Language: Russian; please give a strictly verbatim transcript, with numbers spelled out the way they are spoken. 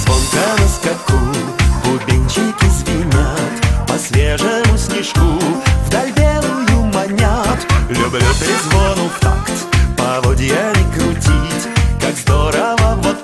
Звонко на скаку бубенчики звенят, по свежему снежку вдаль белую манят. Люблю перезвону в такт, поводья не крутить, как здорово вот